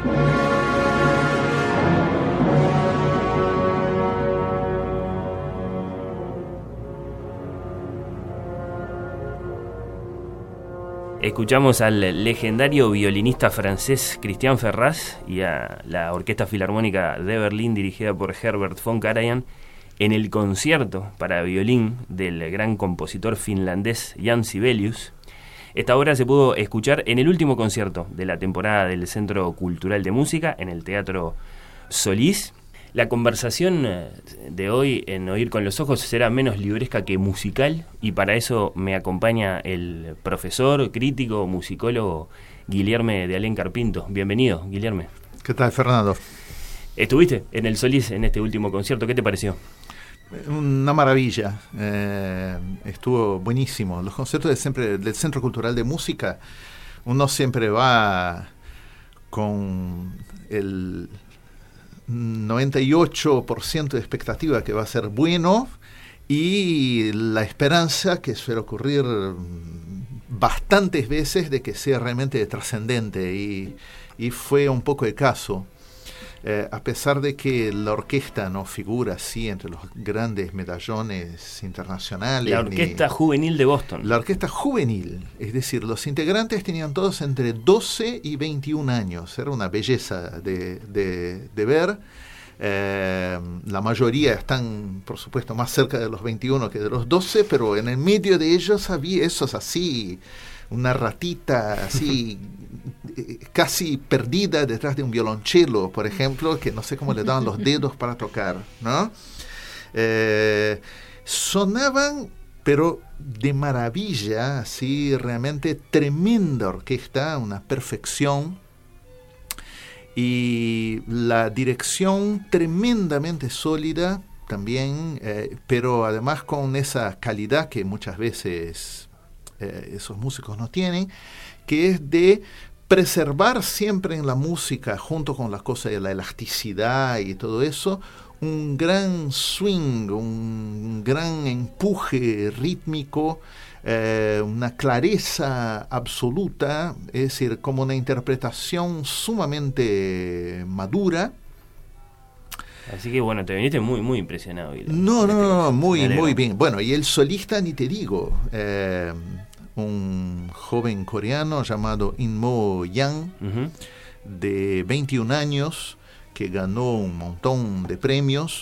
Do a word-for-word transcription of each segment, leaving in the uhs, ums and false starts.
Escuchamos al legendario violinista francés Christian Ferraz y a la Orquesta Filarmónica de Berlín dirigida por Herbert von Karajan en el concierto para violín del gran compositor finlandés Jan Sibelius. Esta obra se pudo escuchar en el último concierto de la temporada del Centro Cultural de Música en el Teatro Solís. La conversación de hoy en Oír con los Ojos será menos libresca que musical, y para eso me acompaña el profesor, crítico, musicólogo Guilherme de Alencar Pinto. Bienvenido, Guilherme. ¿Qué tal, Fernando? ¿Estuviste en el Solís en este último concierto? ¿Qué te pareció? Una maravilla, eh, estuvo buenísimo. Los conciertos de siempre, del Centro Cultural de Música, uno siempre va con el noventa y ocho por ciento de expectativa que va a ser bueno y la esperanza, que suele ocurrir bastantes veces, de que sea realmente trascendente, y, y fue un poco el caso. Eh, a pesar de que la orquesta no figura así entre los grandes medallones internacionales. La Orquesta ni, Juvenil de Boston. La Orquesta Juvenil, es decir, los integrantes tenían todos entre doce y veintiún años. Era una belleza de, de, de ver. Eh, la mayoría están, por supuesto, más cerca de los veintiuno que de los doce, pero en el medio de ellos había esos así, una ratita así casi perdida detrás de un violonchelo, por ejemplo, que no sé cómo le daban los dedos para tocar, ¿no? Eh, sonaban, pero de maravilla, así, realmente tremenda orquesta, una perfección, y la dirección tremendamente sólida también, eh, pero además con esa calidad que muchas veces eh, esos músicos no tienen, que es de preservar siempre en la música, junto con la cosa de la elasticidad y todo eso, un gran swing, un gran empuje rítmico, eh, una clareza absoluta, es decir, como una interpretación sumamente madura. Así que bueno, te viniste muy, muy impresionado. No, no, no, muy, muy bien. Bueno, y el solista ni te digo, eh, un joven coreano llamado In-mo Yang, uh-huh. de veintiún años, que ganó un montón de premios.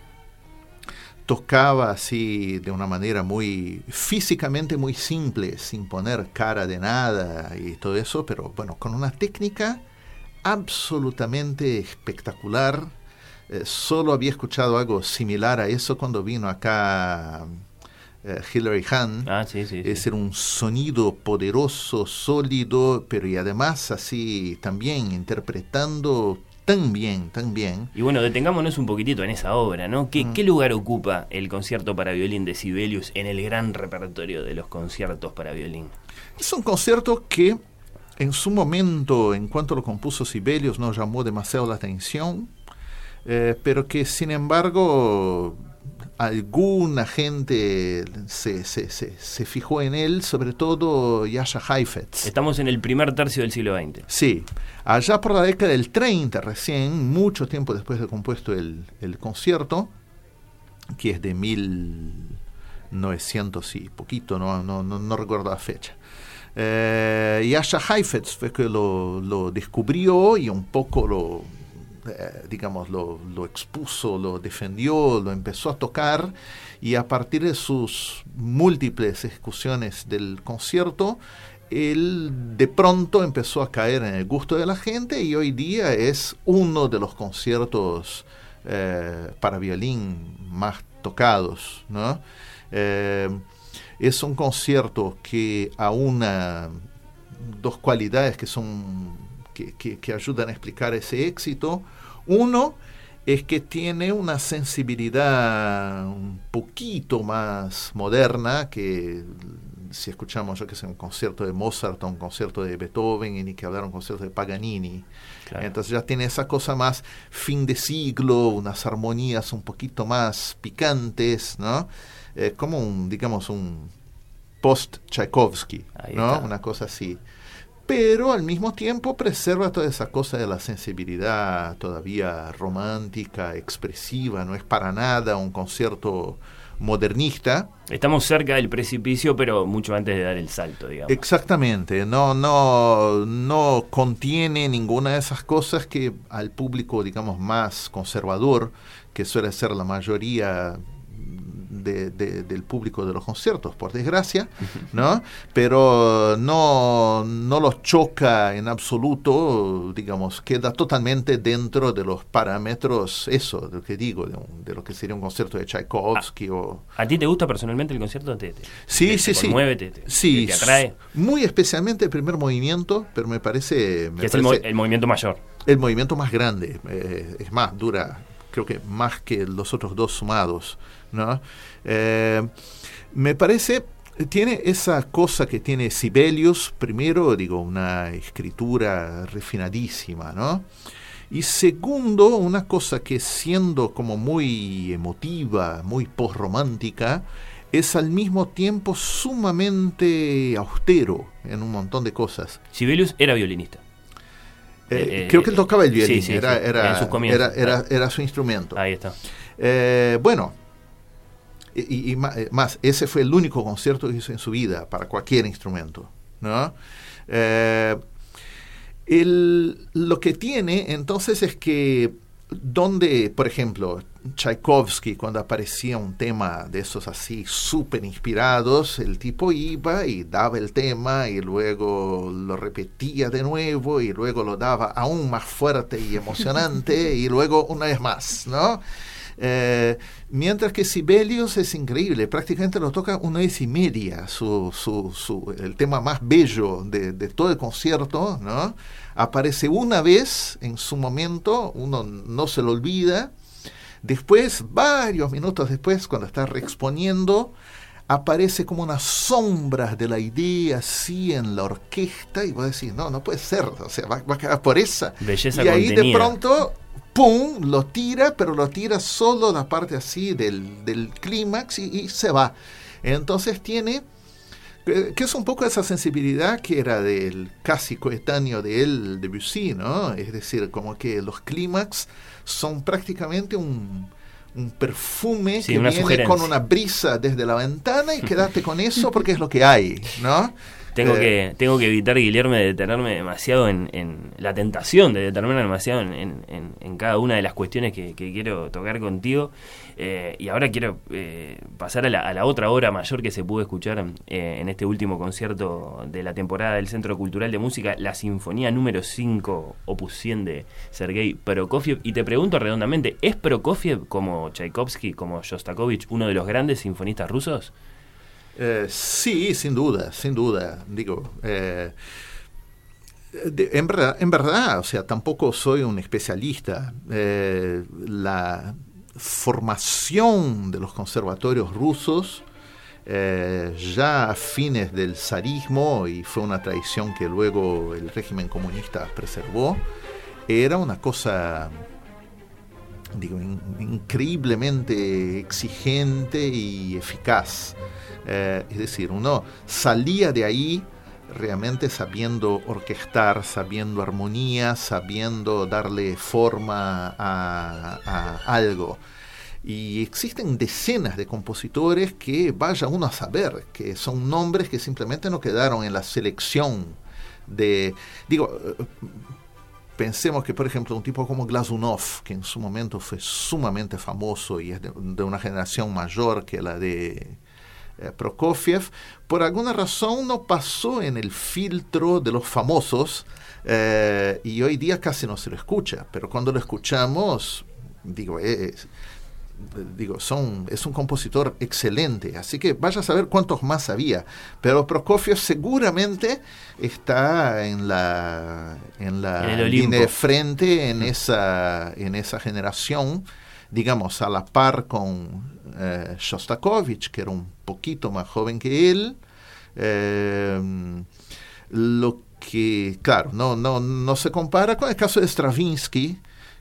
Tocaba así de una manera muy físicamente muy simple, sin poner cara de nada y todo eso, pero bueno, con una técnica absolutamente espectacular. Eh, solo había escuchado algo similar a eso cuando vino acá Uh, Hilary Hahn. Ah, sí, sí, es sí. decir, un sonido poderoso, sólido, pero y además así también interpretando tan bien, tan bien. Y bueno, detengámonos un poquitito en esa obra, ¿no? ¿Qué, mm. ¿qué lugar ocupa el concierto para violín de Sibelius en el gran repertorio de los conciertos para violín? Es un concierto que en su momento, en cuanto lo compuso Sibelius, no llamó demasiado la atención, eh, pero que sin embargo alguna gente se, se, se, se fijó en él, sobre todo Jascha Heifetz. Estamos en el primer tercio del siglo veinte. Sí, allá por la década del treinta recién, mucho tiempo después de compuesto el, el concierto, que es de mil novecientos y poquito, no, no, no, no recuerdo la fecha. Eh, Jascha Heifetz fue que lo, lo descubrió y un poco lo... Eh, digamos, lo, lo expuso, lo defendió, lo empezó a tocar, y a partir de sus múltiples ejecuciones del concierto, él de pronto empezó a caer en el gusto de la gente, y hoy día es uno de los conciertos eh, para violín más tocados, ¿no? Eh, es un concierto que aúna dos cualidades que son Que, que, que ayudan a explicar ese éxito. Uno es que tiene una sensibilidad un poquito más moderna que si escuchamos, yo que sé, un concierto de Mozart o un concierto de Beethoven, y ni que hablar un concierto de Paganini. Claro. Entonces ya tiene esa cosa más fin de siglo, unas armonías un poquito más picantes, ¿no? Eh, como un, digamos, un post-Tchaikovsky, ¿no? Una cosa así. pero al mismo tiempo preserva toda esa cosa de la sensibilidad todavía romántica, expresiva. No es para nada un concierto modernista. Estamos cerca del precipicio, pero mucho antes de dar el salto, digamos. Exactamente, no, no, no contiene ninguna de esas cosas que al público, digamos, más conservador, que suele ser la mayoría De, de, del público de los conciertos, por desgracia, ¿no? Pero no, no los choca en absoluto, digamos, queda totalmente dentro de los parámetros, eso, de lo que digo, de, un, de lo que sería un concierto de Tchaikovsky. ¿A, o... ¿A ti te gusta personalmente el concierto? ¿Te, te, sí, te, sí, te sí. conmueve, te, te, sí, te atrae? Muy especialmente el primer movimiento, pero me parece... Me que es parece el, mo el movimiento mayor. El movimiento más grande, eh, es más, dura, creo que más que los otros dos sumados, ¿no? Eh, me parece, tiene esa cosa que tiene Sibelius, primero, digo, una escritura refinadísima, ¿no? Y segundo, una cosa que siendo como muy emotiva, muy postromántica, es al mismo tiempo sumamente austero en un montón de cosas. Sibelius era violinista. Eh, eh, creo que él tocaba el violín, sí, sí, era, sí, era, en sus comienzos. era, era, era su instrumento. Ahí está. Eh, bueno, y, y más, ese fue el único concierto que hizo en su vida para cualquier instrumento, ¿no? Eh, el, lo que tiene entonces es que donde, por ejemplo, Tchaikovsky, cuando aparecía un tema de esos así súper inspirados, el tipo iba y daba el tema y luego lo repetía de nuevo y luego lo daba aún más fuerte y emocionante y luego una vez más, ¿no? Eh, mientras que Sibelius es increíble, prácticamente lo toca una vez y media, su, su, su, el tema más bello de, de todo el concierto, ¿no? Aparece una vez en su momento, uno no se lo olvida, después, varios minutos después, cuando está reexponiendo, aparece como unas sombras de la idea así en la orquesta y vos decís, no, no puede ser, o sea, va, va a quedar por esa. Belleza y ahí contenida. De pronto... ¡pum!, lo tira, pero lo tira solo la parte así del, del clímax y, y se va. Entonces tiene, eh, que es un poco esa sensibilidad que era del casi coetáneo de él, Debussy, ¿no? Es decir, como que los clímax son prácticamente un, un perfume sí, que una viene sugerencia. con una brisa desde la ventana y quedate con eso porque es lo que hay, ¿no? Tengo, eh, que, tengo que evitar, Guillermo, de detenerme demasiado en, en la tentación de detenerme demasiado en, en, en, en cada una de las cuestiones que, que quiero tocar contigo. Eh, y ahora quiero eh, pasar a la, a la otra obra mayor que se pudo escuchar eh, en este último concierto de la temporada del Centro Cultural de Música, la Sinfonía número cinco, opus cien de Sergei Prokofiev. Y te pregunto redondamente, ¿es Prokofiev, como Tchaikovsky, como Shostakovich, uno de los grandes sinfonistas rusos? Eh, sí, sin duda, sin duda. Digo, eh, de, en, verdad, en verdad, o sea, tampoco soy un especialista. Eh, la formación de los conservatorios rusos, eh, ya a fines del zarismo, y fue una tradición que luego el régimen comunista preservó, era una cosa... digo, in, increíblemente exigente y eficaz. Eh, es decir, uno salía de ahí realmente sabiendo orquestar, sabiendo armonía, sabiendo darle forma a, a algo. Y existen decenas de compositores que vaya uno a saber, que son nombres que simplemente no quedaron en la selección de... Digo... Pensemos que, por ejemplo, un tipo como Glazunov, que en su momento fue sumamente famoso y es de, de una generación mayor que la de eh, Prokofiev, por alguna razón no pasó en el filtro de los famosos eh, y hoy día casi no se lo escucha, pero cuando lo escuchamos, digo, es... digo, son, es un compositor excelente, así que vaya a saber cuántos más había, pero Prokofiev seguramente está en la en la en línea de frente en esa en esa generación, digamos, a la par con eh, Shostakovich, que era un poquito más joven que él. Eh, lo que, claro, no, no, no se compara con el caso de Stravinsky,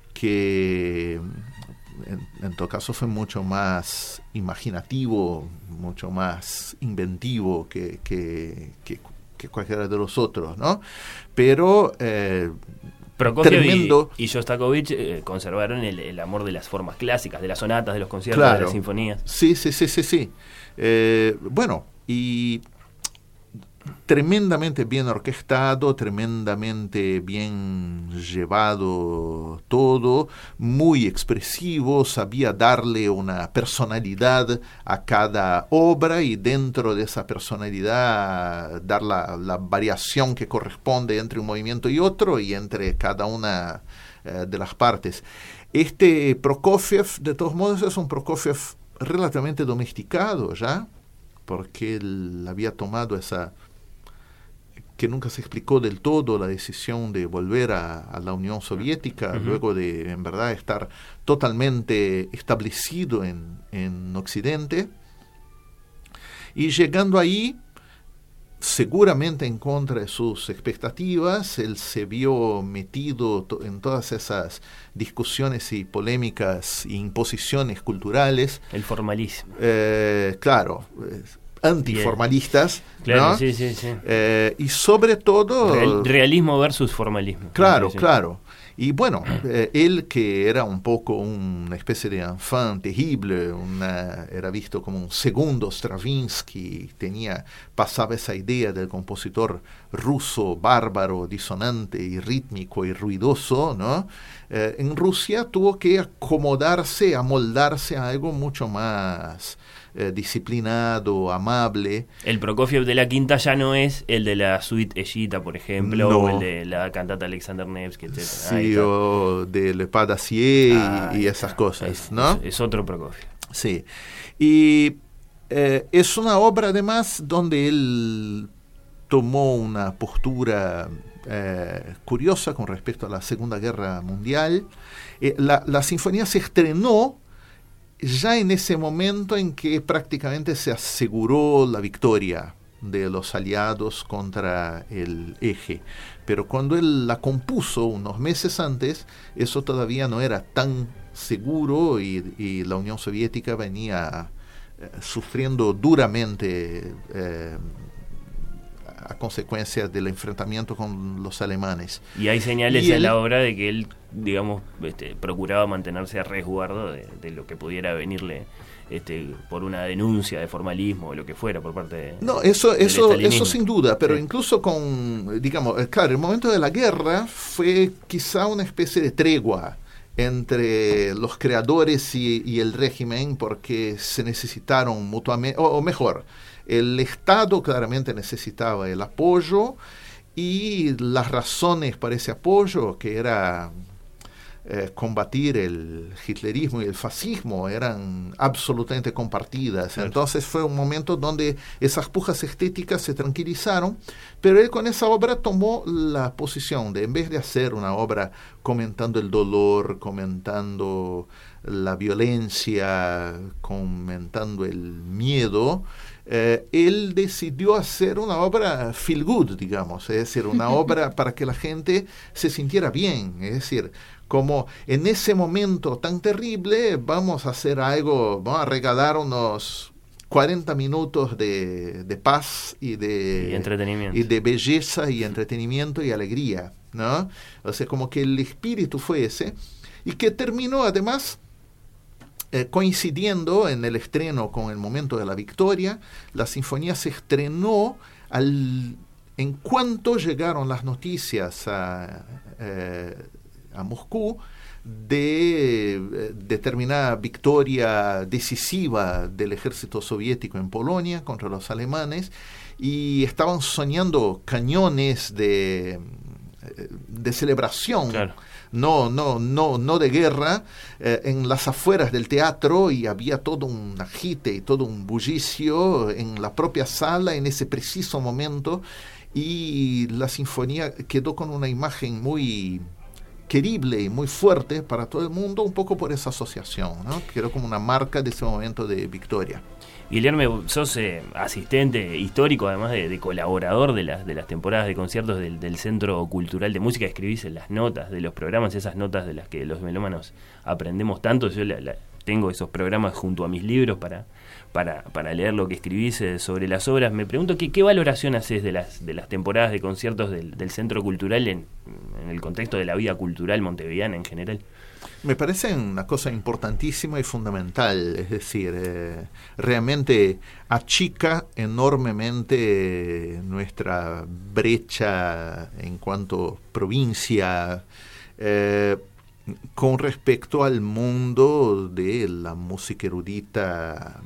que En, en todo caso fue mucho más imaginativo, mucho más inventivo que, que, que, que cualquiera de los otros, ¿no? Pero eh, Prokofiev tremendo. y, y Shostakovich eh, conservaron el, el amor de las formas clásicas, de las sonatas, de los conciertos, claro. de las sinfonías. Sí, sí, sí, sí, sí. Eh, bueno, y tremendamente bien orquestado, tremendamente bien llevado todo, muy expresivo, sabía darle una personalidad a cada obra y dentro de esa personalidad dar la, la variación que corresponde entre un movimiento y otro y entre cada una eh, de las partes. Este Prokofiev, de todos modos, es un Prokofiev relativamente domesticado ya, porque él había tomado esa, que nunca se explicó del todo, la decisión de volver a, a la Unión Soviética, uh-huh. luego de, en verdad, estar totalmente establecido en, en Occidente. Y llegando ahí, seguramente en contra de sus expectativas, él se vio metido to- en todas esas discusiones y polémicas e imposiciones culturales. El formalismo. Eh, claro, eh, antiformalistas, claro, ¿no? sí, sí, sí. Eh, y sobre todo... Real, realismo versus formalismo. Claro, sí, sí. claro. Y bueno, eh, él que era un poco una especie de enfant terrible, una, era visto como un segundo Stravinsky, tenía, pasaba esa idea del compositor ruso, bárbaro, disonante y rítmico y ruidoso, ¿no? Eh, en Rusia tuvo que acomodarse, amoldarse a algo mucho más eh, disciplinado, amable. El Prokofiev de la quinta ya no es el de la suite Ellita, por ejemplo, no. o el de la cantata Alexander Nevsky, etcétera. Sí, o de Le Pas d'Acier ah, y, y esas está. cosas, es, ¿no? Es, es otro Prokofiev. Sí. Y eh, es una obra además donde él tomó una postura eh, curiosa con respecto a la Segunda Guerra Mundial. Eh, la, la sinfonía se estrenó ya en ese momento en que prácticamente se aseguró la victoria de los aliados contra el eje. Pero cuando él la compuso unos meses antes, eso todavía no era tan seguro y, y la Unión Soviética venía eh, sufriendo duramente eh, a consecuencia del enfrentamiento con los alemanes. Y hay señales y en él, la obra de que él, digamos, este, procuraba mantenerse a resguardo de, de lo que pudiera venirle este, por una denuncia de formalismo o lo que fuera por parte de, no eso del eso estalinismo. Eso sin duda, pero sí. incluso con, digamos, claro, el momento de la guerra fue quizá una especie de tregua entre los creadores y, y el régimen, porque se necesitaron mutuamente, o, o mejor, el Estado claramente necesitaba el apoyo y las razones para ese apoyo, que era eh, combatir el hitlerismo y el fascismo, eran absolutamente compartidas. Claro. Entonces fue un momento donde esas pujas estéticas se tranquilizaron, pero él con esa obra tomó la posición de, en vez de hacer una obra comentando el dolor, comentando la violencia, comentando el miedo, Eh, él decidió hacer una obra feel good, digamos, es decir, una obra para que la gente se sintiera bien, es decir, como en ese momento tan terrible vamos a hacer algo, vamos a regalar unos cuarenta minutos de, de paz y de, y entretenimiento. y de belleza y entretenimiento y alegría, ¿no? O sea, como que el espíritu fue ese, y que terminó además Eh, coincidiendo en el estreno con el momento de la victoria. La sinfonía se estrenó al, en cuanto llegaron las noticias a, eh, a Moscú de eh, determinada victoria decisiva del ejército soviético en Polonia contra los alemanes, y estaban soñando cañones de, de celebración. Claro. No, no, no, no de guerra, eh, en las afueras del teatro, y había todo un agite y todo un bullicio en la propia sala en ese preciso momento, y la sinfonía quedó con una imagen muy querible y muy fuerte para todo el mundo, un poco por esa asociación, ¿no? Quedó como una marca de ese momento de victoria. Guillermo, sos eh, asistente histórico, además de, de colaborador de las de las temporadas de conciertos del, del Centro Cultural de Música. Escribís en las notas de los programas, esas notas de las que los melómanos aprendemos tanto. Yo la, la, tengo esos programas junto a mis libros para, para, para leer lo que escribís eh, sobre las obras. Me pregunto qué, qué valoración haces de las, de las temporadas de conciertos del, del Centro Cultural en, en el contexto de la vida cultural montevideana en general. Me parece una cosa importantísima y fundamental, es decir, eh, realmente achica enormemente nuestra brecha en cuanto provincia eh, con respecto al mundo de la música erudita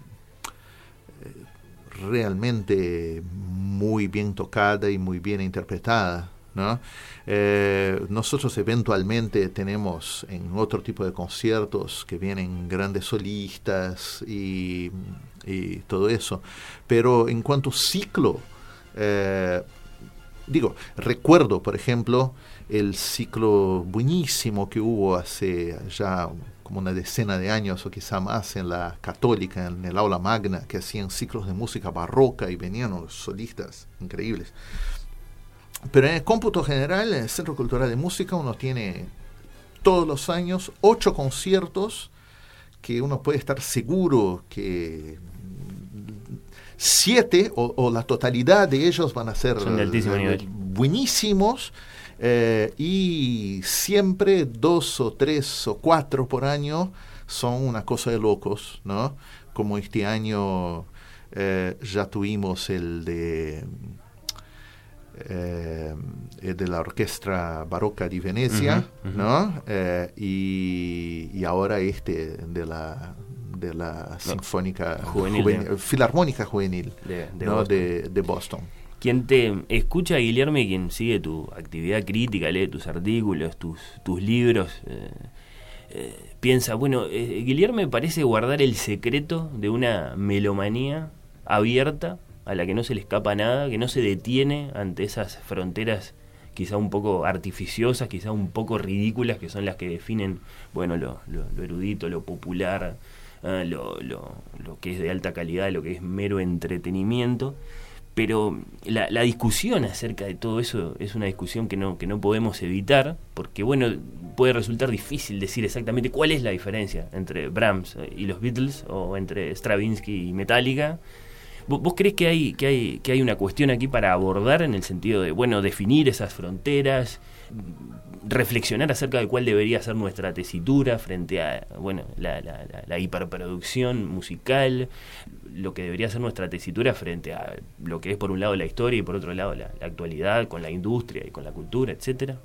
eh, realmente muy bien tocada y muy bien interpretada, ¿no? Eh, nosotros eventualmente tenemos en otro tipo de conciertos que vienen grandes solistas y, y todo eso, pero en cuanto ciclo, eh, digo, recuerdo por ejemplo el ciclo buenísimo que hubo hace ya como una decena de años o quizá más en la Católica, en el aula magna, que hacían ciclos de música barroca y venían los solistas increíbles. Pero en el cómputo general, en el Centro Cultural de Música, uno tiene todos los años ocho conciertos que uno puede estar seguro que siete o, o la totalidad de ellos van a ser Son de altísimo eh, nivel. buenísimos, eh, y siempre dos o tres o cuatro por año son una cosa de locos, ¿no? Como este año eh, ya tuvimos el de... Eh, de la Orquesta Barocca di Venecia, uh-huh, uh-huh. ¿no? Eh, y, y ahora este de la de la no, Sinfónica Juvenil, Juvenil, Filarmónica Juvenil de, de, ¿no? Boston. De, de Boston. Quien te escucha, Guillermo, y quien sigue tu actividad crítica, lee tus artículos, tus, tus libros, eh, eh, piensa, bueno, eh, Guillermo parece guardar el secreto de una melomanía abierta, a la que no se le escapa nada, que no se detiene ante esas fronteras quizá un poco artificiosas, quizá un poco ridículas, que son las que definen, bueno, lo, lo, lo erudito, lo popular, eh, lo, lo, lo que es de alta calidad, lo que es mero entretenimiento. Pero la, la discusión acerca de todo eso es una discusión que no, que no podemos evitar, porque, bueno, puede resultar difícil decir exactamente cuál es la diferencia entre Brahms y los Beatles, o entre Stravinsky y Metallica. ¿Vos creés que hay, que hay, que hay una cuestión aquí para abordar en el sentido de, bueno, definir esas fronteras, reflexionar acerca de cuál debería ser nuestra tesitura frente a, bueno, la, la, la, la hiperproducción musical, lo que debería ser nuestra tesitura frente a lo que es por un lado la historia y por otro lado la, la actualidad con la industria y con la cultura, etcétera?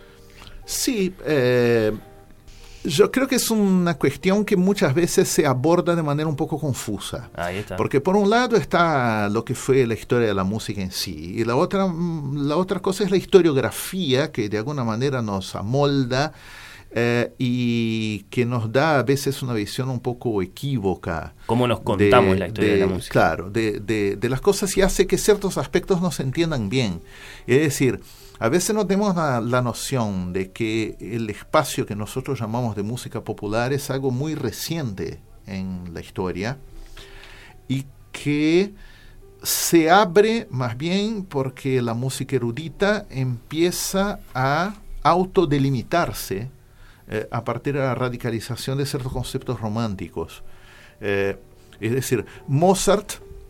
Sí, eh... yo creo que es una cuestión que muchas veces se aborda de manera un poco confusa. Ahí está. Porque por un lado está lo que fue la historia de la música en sí, y la otra, la otra cosa es la historiografía, que de alguna manera nos amolda eh, y que nos da a veces una visión un poco equívoca. ¿Cómo nos contamos de, la historia de, de la música? Claro, de, de, de las cosas, y hace que ciertos aspectos no se entiendan bien. Es decir, a veces no tenemos la, la noción de que el espacio que nosotros llamamos de música popular es algo muy reciente en la historia y que se abre más bien porque la música erudita empieza a autodelimitarse eh, a partir de la radicalización de ciertos conceptos románticos. Eh, es decir, Mozart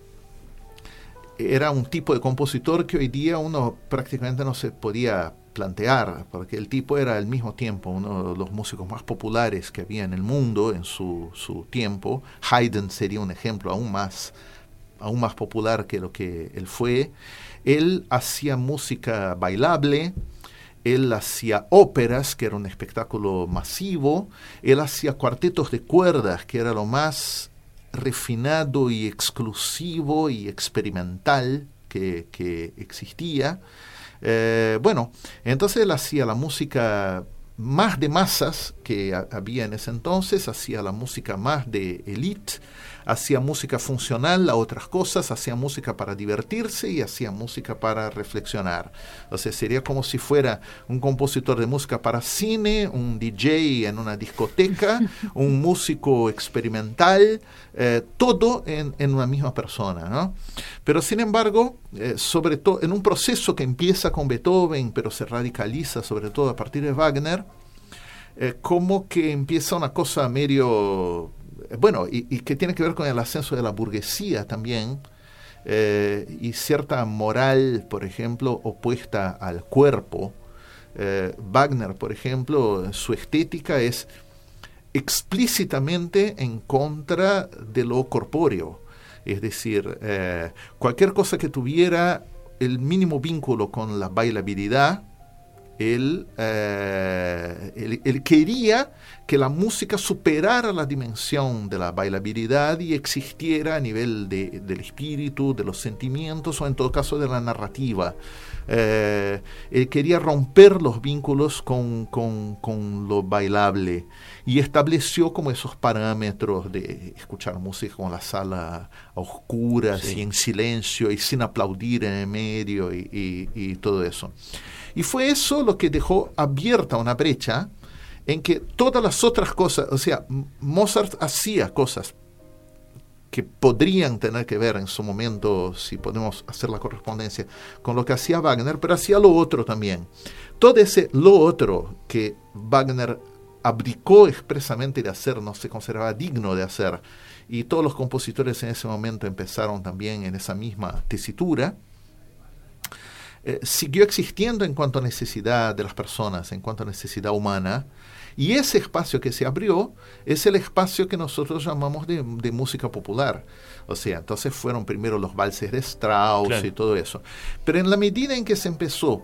era un tipo de compositor que hoy día uno prácticamente no se podía plantear, porque el tipo era al mismo tiempo uno de los músicos más populares que había en el mundo en su, su tiempo. Haydn sería un ejemplo aún más, aún más popular que lo que él fue. Él hacía música bailable, él hacía óperas, que era un espectáculo masivo, él hacía cuartetos de cuerdas, que era lo más refinado y exclusivo y experimental que, que existía. Eh, bueno, entonces él hacía la música más de masas que a, había en ese entonces, hacía la música más de élite, hacía música funcional a otras cosas, hacía música para divertirse y hacía música para reflexionar. O sea, sería como si fuera un compositor de música para cine, un D J en una discoteca, un músico experimental, eh, todo en, en una misma persona, ¿no? Pero sin embargo, eh, sobre todo en un proceso que empieza con Beethoven, pero se radicaliza sobre todo a partir de Wagner, eh, como que empieza una cosa medio bueno, y, y que tiene que ver con el ascenso de la burguesía también, eh, y cierta moral, por ejemplo, opuesta al cuerpo. Eh, Wagner, por ejemplo, su estética es explícitamente en contra de lo corpóreo. Es decir, eh, cualquier cosa que tuviera el mínimo vínculo con la bailabilidad, él, eh, él, él quería que la música superara la dimensión de la bailabilidad y existiera a nivel de, del espíritu, de los sentimientos o en todo caso de la narrativa. Eh, él quería romper los vínculos con, con, con lo bailable y estableció como esos parámetros de escuchar música con la sala a oscuras, sí, y en silencio y sin aplaudir en el medio y, y, y todo eso. Y fue eso lo que dejó abierta una brecha en que todas las otras cosas, o sea, Mozart hacía cosas que podrían tener que ver en su momento, si podemos hacer la correspondencia, con lo que hacía Wagner, pero hacía lo otro también. Todo ese lo otro que Wagner abdicó expresamente de hacer, no se consideraba digno de hacer, y todos los compositores en ese momento empezaron también en esa misma tesitura, eh, siguió existiendo en cuanto a necesidad de las personas, en cuanto a necesidad humana. Y ese espacio que se abrió es el espacio que nosotros llamamos de, de música popular. O sea, entonces fueron primero los valses de Strauss, claro, y todo eso. Pero en la medida en que se empezó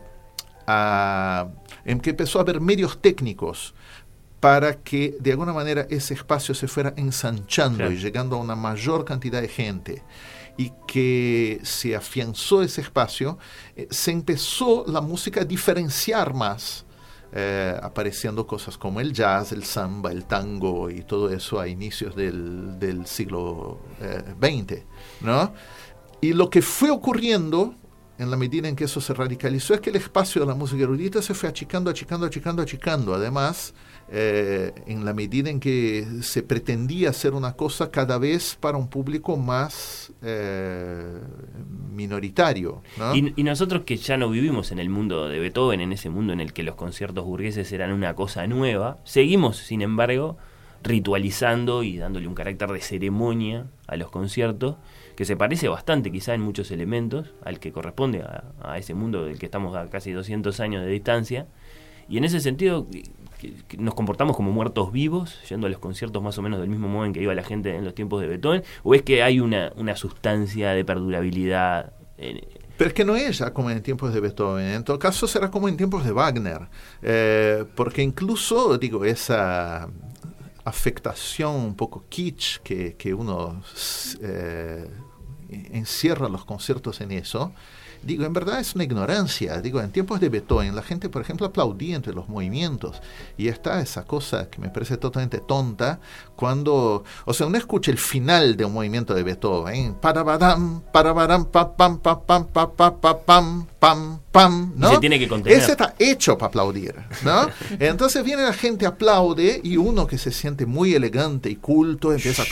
a, en que empezó a haber medios técnicos para que de alguna manera ese espacio se fuera ensanchando, claro, y llegando a una mayor cantidad de gente, y que se afianzó ese espacio, eh, se empezó la música a diferenciar más. Eh, apareciendo cosas como el jazz, el samba, el tango y todo eso a inicios del, del siglo eh, veinte, ¿no? Y lo que fue ocurriendo en la medida en que eso se radicalizó es que el espacio de la música erudita se fue achicando, achicando, achicando, achicando. Además, eh, en la medida en que se pretendía hacer una cosa cada vez para un público más eh, minoritario, ¿no? Y, y nosotros que ya no vivimos en el mundo de Beethoven, en ese mundo en el que los conciertos burgueses eran una cosa nueva, seguimos, sin embargo, ritualizando y dándole un carácter de ceremonia a los conciertos, que se parece bastante quizá en muchos elementos al que corresponde a, a ese mundo del que estamos a casi doscientos años de distancia, y en ese sentido que, que nos comportamos como muertos vivos, yendo a los conciertos más o menos del mismo modo en que iba la gente en los tiempos de Beethoven, o es que hay una, una sustancia de perdurabilidad. En, Pero es que no es ya como en tiempos de Beethoven, en todo caso será como en tiempos de Wagner, eh, porque incluso, digo, esa afectación un poco kitsch que, que uno eh, encierra los conciertos en eso, digo, en verdad es una ignorancia. Digo, en tiempos de Beethoven la gente, por ejemplo, aplaudía entre los movimientos, y está esa cosa que me parece totalmente tonta cuando, o sea, uno escucha el final de un movimiento de Beethoven, parabadam, parabadam, pam, pam, pam, pam, pam, pam, pam, pam, pam, ¿no? Y se tiene que contener. Ese está hecho para aplaudir, ¿no? Entonces viene la gente, aplaude, y uno que se siente muy elegante y culto empieza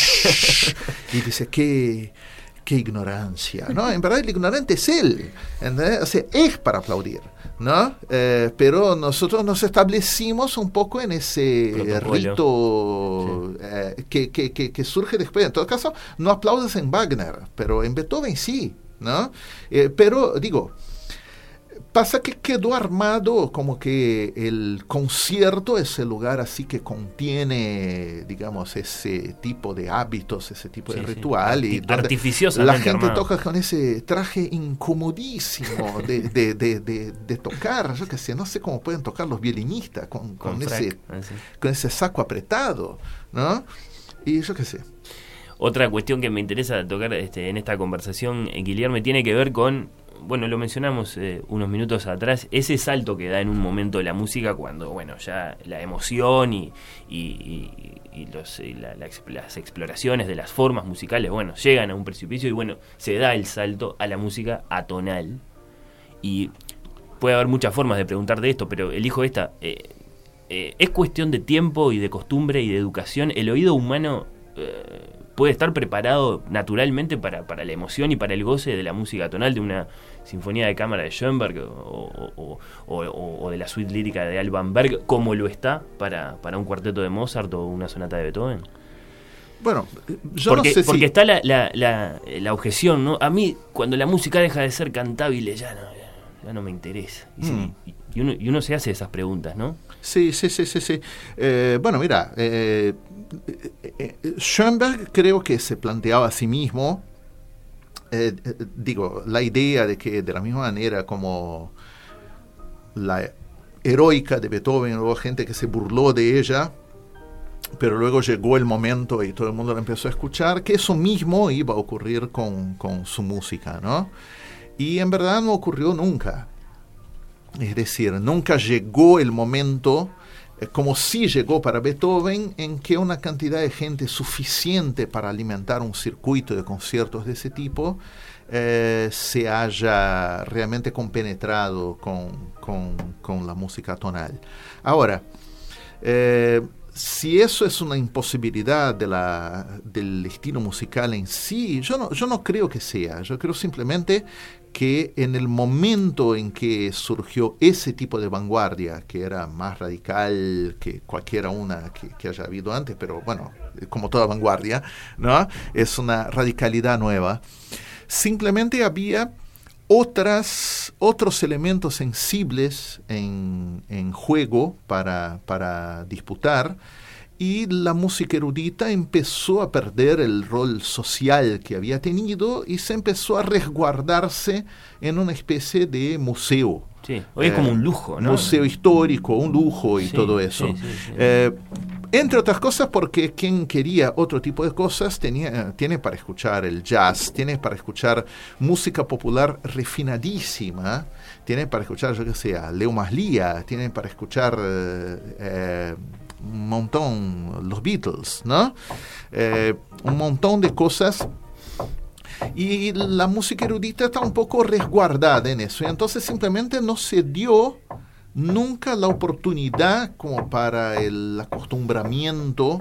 y dice, ¿qué? Qué ignorancia, ¿no? En verdad el ignorante es él, ¿entendés? O sea, es para aplaudir, ¿no? Eh, pero nosotros nos establecimos un poco en ese protocolo, rito, sí, eh, que, que, que, que surge después. En todo caso, no aplaudes en Wagner, pero en Beethoven sí, ¿no? Eh, pero, digo, pasa que quedó armado como que el concierto es el lugar así que contiene, digamos, ese tipo de hábitos, ese tipo de, sí, ritual. Sí. Y artificiosamente la gente armado. Toca con ese traje incomodísimo de, de, de, de, de tocar. Yo qué sé, no sé cómo pueden tocar los violinistas con, con, con, ese, con ese saco apretado, ¿no? Y yo qué sé. Otra cuestión que me interesa tocar este, en esta conversación, Guillermo, tiene que ver con, bueno, lo mencionamos eh, unos minutos atrás, ese salto que da en un momento la música cuando, bueno, ya la emoción y, y, y, y, los, y la, la, las exploraciones de las formas musicales, bueno, llegan a un precipicio y, bueno, se da el salto a la música atonal. Y puede haber muchas formas de preguntar de esto, pero elijo esta. Eh, eh, ¿Es cuestión de tiempo y de costumbre y de educación? ¿El oído humano eh, puede estar preparado naturalmente para, para la emoción y para el goce de la música tonal, de una sinfonía de cámara de Schoenberg o, o, o, o, o de la suite lírica de Alban Berg, como lo está para, para un cuarteto de Mozart o una sonata de Beethoven? Bueno, yo porque, no sé porque si... está la, la, la, la objeción, ¿no? A mí, cuando la música deja de ser cantable, ya no, ya, ya no me interesa. Y, sí, Mm. y, y, uno, y uno se hace esas preguntas, ¿no? Sí, sí, sí, sí, sí. Eh, bueno, mira, eh, eh, eh, Schoenberg creo que se planteaba a sí mismo, eh, eh, digo, la idea de que de la misma manera como la heroica de Beethoven, hubo gente que se burló de ella, pero luego llegó el momento y todo el mundo la empezó a escuchar, que eso mismo iba a ocurrir con, con su música, ¿no? Y en verdad no ocurrió nunca. Es decir, nunca llegó el momento, eh, como sí llegó para Beethoven, en que una cantidad de gente suficiente para alimentar un circuito de conciertos de ese tipo eh, se haya realmente compenetrado con, con, con la música tonal. Ahora, eh, si eso es una imposibilidad de la, del estilo musical en sí, yo no, yo no creo que sea. Yo creo simplemente que en el momento en que surgió ese tipo de vanguardia, que era más radical que cualquiera una que, que haya habido antes, pero bueno, como toda vanguardia, ¿no? Es una radicalidad nueva. Simplemente había otras, otros elementos sensibles en, en juego para, para disputar, y la música erudita empezó a perder el rol social que había tenido y se empezó a resguardarse en una especie de museo. Sí, hoy eh, es como un lujo, ¿no? Museo histórico, un lujo y sí, todo eso. Sí, sí, sí. Eh, entre otras cosas porque quien quería otro tipo de cosas tenía, tiene para escuchar el jazz, tiene para escuchar música popular refinadísima, tiene para escuchar, yo qué sé, a Leo Maslía, tiene para escuchar eh, eh, un montón, los Beatles, ¿no? Eh, un montón de cosas. Y la música erudita está un poco resguardada en eso. Y entonces simplemente no se dio nunca la oportunidad como para el acostumbramiento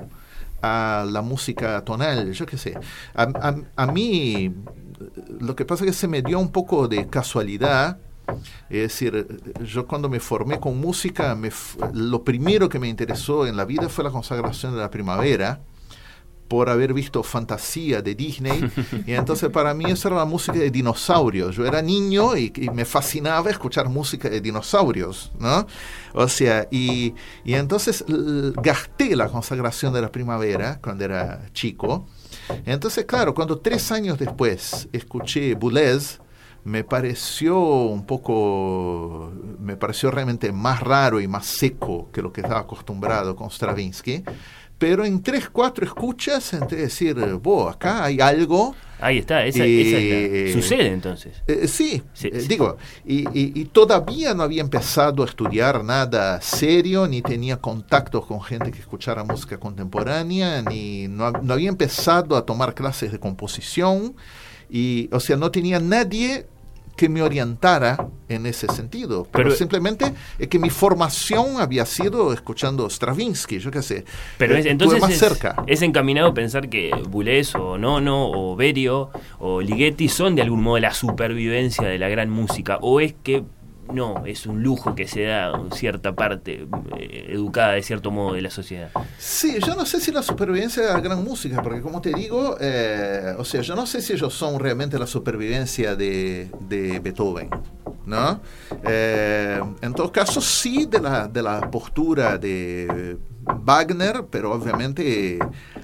a la música tonal. Yo qué sé. A, a, a mí lo que pasa es que se me dio un poco de casualidad. Es decir, yo cuando me formé con música, me, lo primero que me interesó en la vida fue la consagración de la primavera, por haber visto Fantasía de Disney, y entonces para mí eso era la música de dinosaurios. Yo era niño y, y me fascinaba escuchar música de dinosaurios, ¿no? O sea, y, y entonces l- gasté la consagración de la primavera cuando era chico. Entonces, claro, cuando tres años después escuché Boulez, me pareció un poco, me pareció realmente más raro y más seco que lo que estaba acostumbrado con Stravinsky. Pero en tres, cuatro escuchas, entre decir, vos, acá hay algo. Ahí está, esa, eh, esa es la, sucede entonces. Eh, sí, sí, eh, sí. digo, y, y, y todavía no había empezado a estudiar nada serio, ni tenía contactos con gente que escuchara música contemporánea, ni no, no había empezado a tomar clases de composición, y, o sea, no tenía nadie que me orientara en ese sentido, pero, pero simplemente es que mi formación había sido escuchando Stravinsky, yo qué sé, pero es, entonces más es, cerca. Es encaminado a pensar que Boulez o Nono o Berio o Ligeti son de algún modo la supervivencia de la gran música, o es que no, es un lujo que se da a cierta parte eh, educada de cierto modo de la sociedad. Sí, yo no sé si la supervivencia de la gran música, porque como te digo, eh, o sea, yo no sé si ellos son realmente la supervivencia de, de Beethoven, ¿no? Eh, en todo caso, sí de la, de la postura de Wagner, pero obviamente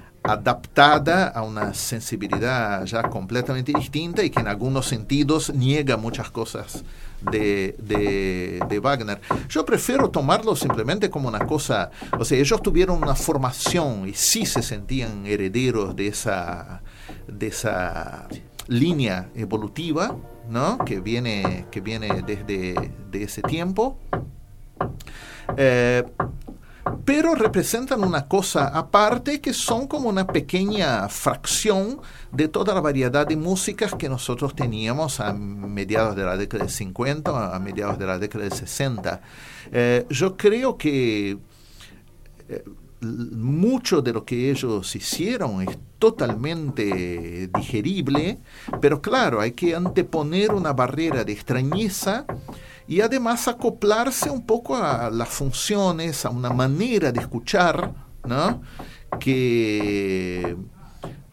adaptada a una sensibilidad ya completamente distinta y que en algunos sentidos niega muchas cosas de, de, de Wagner. Yo prefiero tomarlo simplemente como una cosa, o sea, ellos tuvieron una formación y sí se sentían herederos de esa, de esa línea evolutiva, ¿no? Que viene, que viene desde de ese tiempo. Eh, pero representan una cosa aparte que son como una pequeña fracción de toda la variedad de músicas que nosotros teníamos a mediados de la década de cincuenta, a mediados de la década de sesenta. Eh, yo creo que eh, mucho de lo que ellos hicieron es totalmente digerible, pero claro, hay que anteponer una barrera de extrañeza y además acoplarse un poco a las funciones, a una manera de escuchar, ¿no? que,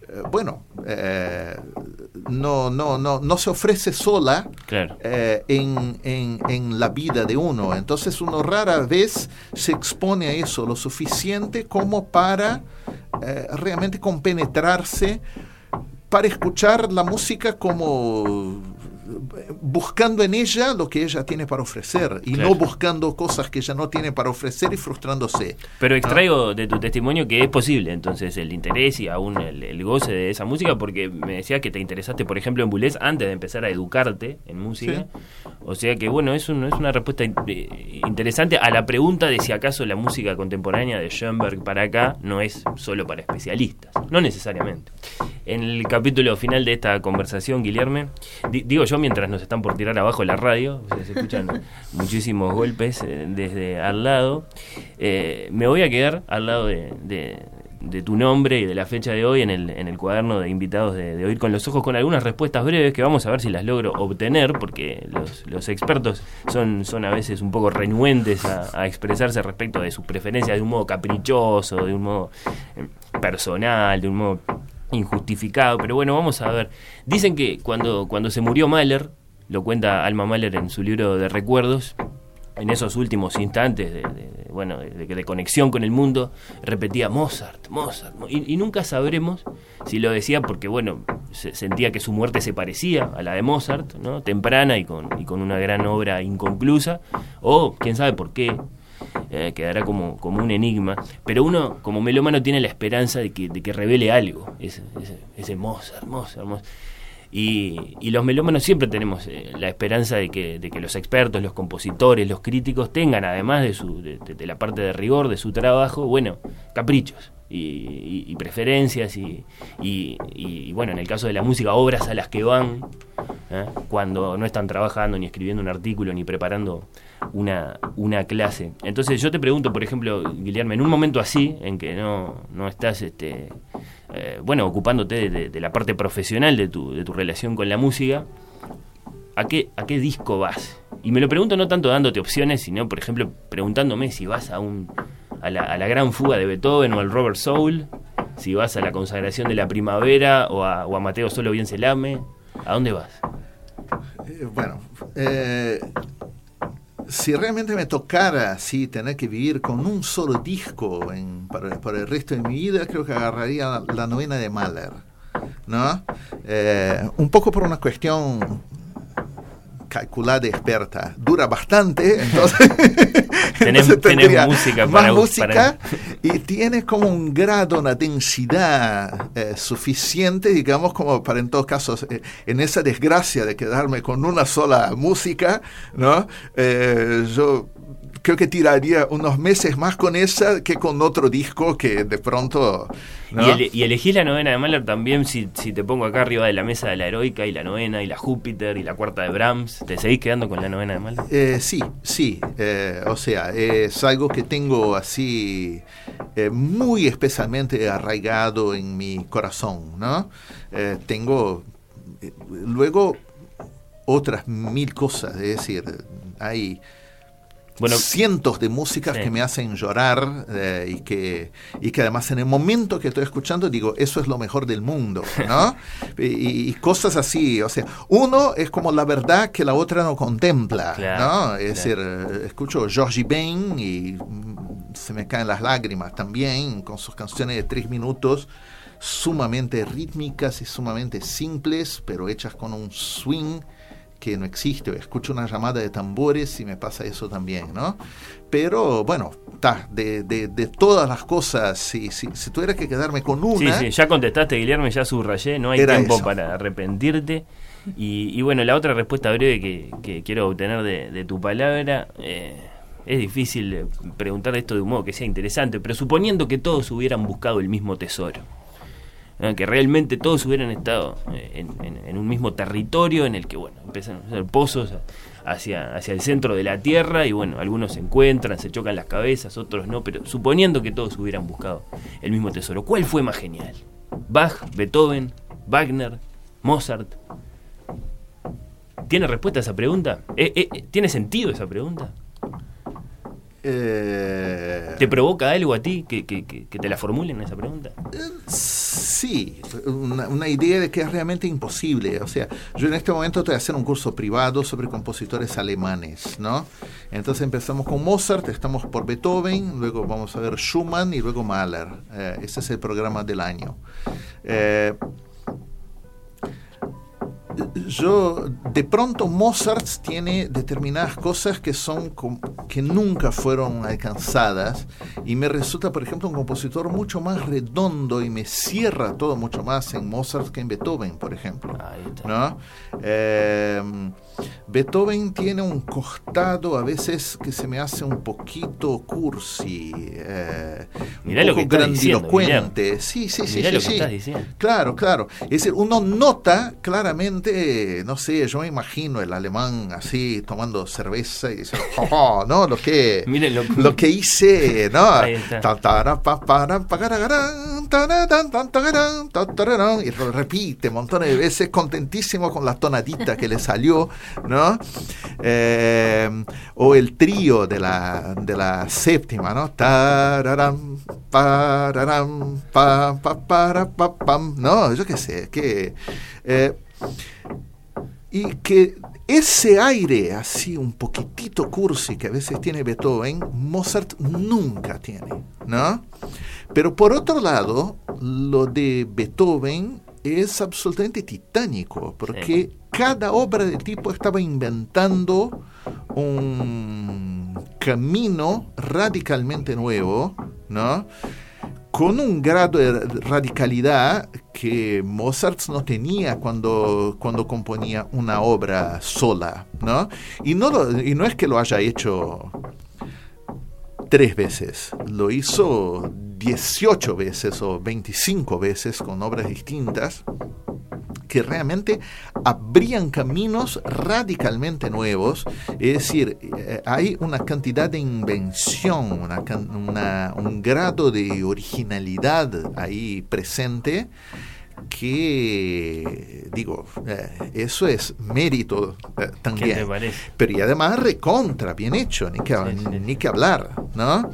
eh, bueno, eh, no, no, no, no se ofrece sola claro. eh, en, en, en la vida de uno. Entonces uno rara vez se expone a eso lo suficiente como para eh, realmente compenetrarse, para escuchar la música como buscando en ella lo que ella tiene para ofrecer y claro. no buscando cosas que ella no tiene para ofrecer y frustrándose. Pero extraigo ¿no? de tu testimonio que es posible entonces el interés y aún el, el goce de esa música, porque me decías que te interesaste por ejemplo en Boulez antes de empezar a educarte en música, sí. O sea que bueno, es, un, es una respuesta interesante a la pregunta de si acaso la música contemporánea de Schoenberg para acá no es solo para especialistas, no necesariamente. En el capítulo final de esta conversación, Guilherme, di, digo yo mientras nos están por tirar abajo la radio, o sea, se escuchan muchísimos golpes eh, desde al lado, eh, me voy a quedar al lado de, de, de tu nombre y de la fecha de hoy en el, en el cuaderno de invitados de, de Oír con los Ojos, con algunas respuestas breves que vamos a ver si las logro obtener, porque los, los expertos son, son a veces un poco renuentes a, a expresarse respecto de sus preferencias de un modo caprichoso, de un modo eh, personal, de un modo injustificado, pero bueno, vamos a ver. Dicen que cuando, cuando se murió Mahler, lo cuenta Alma Mahler en su libro de recuerdos, en esos últimos instantes de, de, de bueno de, de conexión con el mundo, repetía Mozart, Mozart, y, y nunca sabremos si lo decía porque bueno se, sentía que su muerte se parecía a la de Mozart, ¿no? Temprana y con, y con una gran obra inconclusa, o quién sabe por qué. Eh, quedará como, como un enigma, pero uno como melómano tiene la esperanza de que, de que revele algo, ese, ese, ese Mozart, Mozart, Mozart. Y, y los melómanos siempre tenemos eh, la esperanza de que, de que los expertos, los compositores, los críticos tengan, además de, su, de, de la parte de rigor de su trabajo, bueno, caprichos y, y, y preferencias y, y, y bueno, en el caso de la música, obras a las que van ¿eh? cuando no están trabajando ni escribiendo un artículo ni preparando una, una clase. Entonces yo te pregunto, por ejemplo, Guilherme, en un momento así, en que no, no estás este, eh, bueno, ocupándote de, de, de la parte profesional de tu, de tu relación con la música, ¿a qué, ¿a qué disco vas? Y me lo pregunto no tanto dándote opciones, sino, por ejemplo, preguntándome si vas a un a la, a la Gran Fuga de Beethoven o al Robert Soul, si vas a la Consagración de la Primavera o a, o a Mateo Solo Bien Se Lame. ¿A dónde vas? Eh, bueno, eh, si realmente me tocara sí, tener que vivir con un solo disco en, para, para el resto de mi vida, creo que agarraría la, la novena de Mahler, ¿no? Eh, un poco por una cuestión calculada experta, dura bastante, entonces, tenemos, entonces tenemos música más para, música para... y tiene como un grado, una densidad eh, suficiente, digamos, como para en todo caso, eh, en esa desgracia de quedarme con una sola música, ¿no? Eh, yo creo que tiraría unos meses más con esa que con otro disco que de pronto, ¿no? Y, ele- y elegís la novena de Mahler también, si, si te pongo acá arriba de la mesa de la Heroica y la novena y la Júpiter y la cuarta de Brahms, ¿te seguís quedando con la novena de Mahler? Eh, sí, sí, eh, o sea, es algo que tengo así eh, muy especialmente arraigado en mi corazón, ¿no? Eh, tengo eh, luego otras mil cosas, es decir, hay... Bueno, cientos de músicas sí. que me hacen llorar eh, y que y que además en el momento que estoy escuchando digo, eso es lo mejor del mundo, ¿no? y, y cosas así, o sea, uno es como la verdad que la otra no contempla, claro, ¿no? Es claro. decir, escucho Georgie Ben y se me caen las lágrimas también con sus canciones de tres minutos sumamente rítmicas y sumamente simples, pero hechas con un swing que no existe. Escucho una llamada de tambores y me pasa eso también, ¿no? Pero bueno, ta, de, de, de todas las cosas, si, si, si tuviera que quedarme con una... Sí, sí, ya contestaste, Guilherme, ya subrayé, no hay tiempo eso. Para arrepentirte. Y, y bueno, la otra respuesta breve que, que quiero obtener de, de tu palabra, eh, es difícil preguntar esto de un modo que sea interesante, pero suponiendo que todos hubieran buscado el mismo tesoro, que realmente todos hubieran estado en, en, en un mismo territorio en el que, bueno, empiezan a hacer pozos hacia, hacia el centro de la Tierra y, bueno, algunos se encuentran, se chocan las cabezas, otros no, pero suponiendo que todos hubieran buscado el mismo tesoro, ¿cuál fue más genial? ¿Bach, Beethoven, Wagner, Mozart? ¿Tiene respuesta a esa pregunta? ¿Eh, eh, ¿Tiene sentido esa pregunta? Eh... ¿Te provoca algo a ti que, que, que, que te la formulen esa pregunta? Sí. sí, una, una idea de que es realmente imposible. O sea, yo en este momento estoy haciendo un curso privado sobre compositores alemanes, ¿no? Entonces empezamos con Mozart, estamos por Beethoven, luego vamos a ver Schumann y luego Mahler. Eh, ese es el programa del año. Eh, Yo, de pronto Mozart tiene determinadas cosas que son que nunca fueron alcanzadas y me resulta, por ejemplo, un compositor mucho más redondo y me cierra todo mucho más en Mozart que en Beethoven, por ejemplo, ¿no? Eh, Beethoven tiene un costado a veces que se me hace un poquito cursi, eh, Mirá un lo poco que grandilocuente. Diciendo, sí, sí, sí, Mirá sí, lo que sí. estás diciendo. Claro, claro. Es decir, uno nota claramente, no sé, yo me imagino el alemán así tomando cerveza y diciendo, oh, no, lo que, Miren lo, lo que hice, ¿no? Ahí está. Y lo repite montones de veces, contentísimo con la tonadita que le salió, ¿no? Eh, o el trío de la, de la séptima, ¿no? Tararam, pararam, pa, pa, para, pa, pam. No, yo qué sé, que... Eh, y que ese aire así un poquitito cursi que a veces tiene Beethoven, Mozart nunca tiene, ¿no? Pero por otro lado, lo de Beethoven es absolutamente titánico, porque sí. Cada obra de tipo estaba inventando un camino radicalmente nuevo, ¿no? Con un grado de radicalidad que Mozart no tenía cuando, cuando componía una obra sola, ¿no? Y no, lo, y no es que lo haya hecho tres veces, lo hizo dieciocho veces o veinticinco veces con obras distintas que realmente abrían caminos radicalmente nuevos. Es decir, eh, hay una cantidad de invención, una, una, un grado de originalidad ahí presente que, digo, eh, eso es mérito eh, también. ¿Qué te parece? Pero y además recontra, bien hecho, ni que, sí, sí. ni que hablar, ¿no?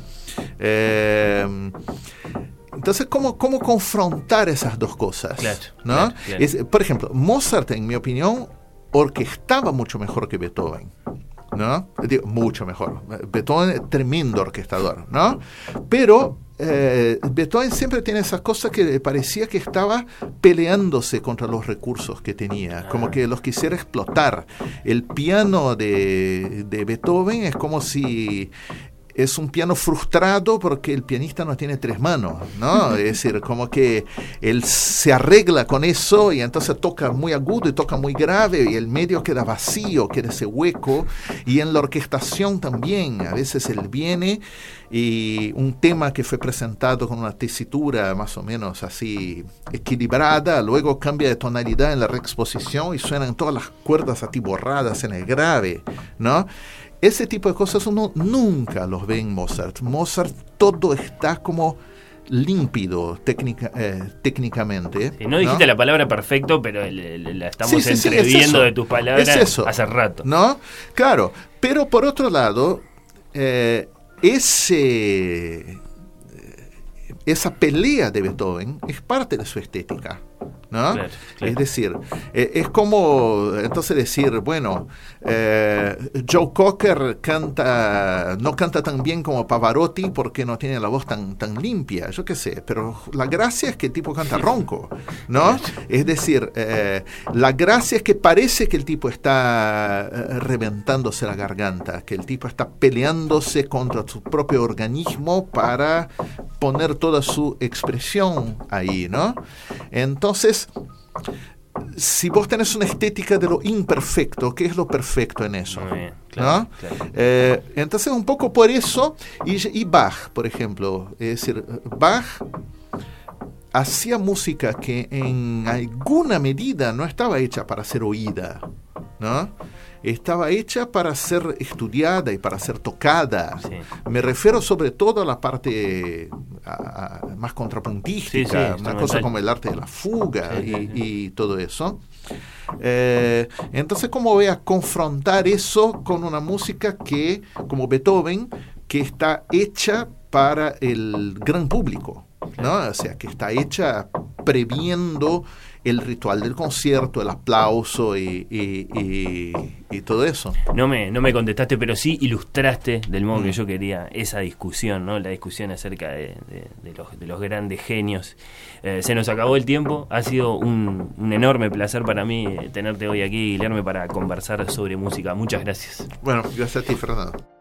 Eh, Entonces, ¿cómo, ¿cómo confrontar esas dos cosas? Claro, ¿no? Claro, claro. Es, por ejemplo, Mozart, en mi opinión, orquestaba mucho mejor que Beethoven, ¿no? Digo, mucho mejor. Beethoven, tremendo orquestador, ¿no? Pero eh, Beethoven siempre tiene esas cosas que parecía que estaba peleándose contra los recursos que tenía, ah. como que los quisiera explotar. El piano de, de Beethoven es como si... es un piano frustrado porque el pianista no tiene tres manos, ¿no? Es decir, como que él se arregla con eso y entonces toca muy agudo y toca muy grave y el medio queda vacío, queda ese hueco. Y en la orquestación también, a veces él viene y un tema que fue presentado con una tesitura más o menos así equilibrada, luego cambia de tonalidad en la reexposición y suenan todas las cuerdas atiborradas en el grave, ¿no? Ese tipo de cosas uno nunca los ve en Mozart. Mozart todo está como límpido técnica, eh, técnicamente. Sí, no dijiste, ¿no?, la palabra perfecto, pero le, le, la estamos sí, sí, entreviendo sí, de tus palabras hace rato. ¿No? Claro, pero por otro lado, eh, ese, esa pelea de Beethoven es parte de su estética, ¿no? Claro, claro. Es decir, eh, es como entonces decir, bueno, eh, Joe Cocker canta, no canta tan bien como Pavarotti porque no tiene la voz tan, tan limpia, yo qué sé, pero la gracia es que el tipo canta ronco, ¿no? Es decir, eh, la gracia es que parece que el tipo está eh, reventándose la garganta, que el tipo está peleándose contra su propio organismo para poner toda su expresión ahí, ¿no? Entonces, si vos tenés una estética de lo imperfecto, ¿qué es lo perfecto en eso? Muy bien, claro, ¿no? Claro. Eh, entonces, un poco por eso, y, y Bach, por ejemplo, es decir, Bach hacía música que en alguna medida no estaba hecha para ser oída, ¿no? Estaba hecha para ser estudiada y para ser tocada. Sí. Me refiero sobre todo a la parte a, a, más contrapuntística, sí, sí, una cosa como el arte de la fuga, sí, y, sí, sí. y todo eso. Eh, entonces, ¿cómo voy a confrontar eso con una música que, como Beethoven, que está hecha para el gran público, ¿no? O sea, que está hecha previendo el ritual del concierto, el aplauso y, y, y, y todo eso. No me, no me contestaste, pero sí ilustraste del modo Mm. que yo quería esa discusión, ¿no? La discusión acerca de, de, de, los, de los grandes genios. Eh, se nos acabó el tiempo. Ha sido un, un enorme placer para mí tenerte hoy aquí, Guilherme, para conversar sobre música. Muchas gracias. Bueno, gracias a ti, Fernando.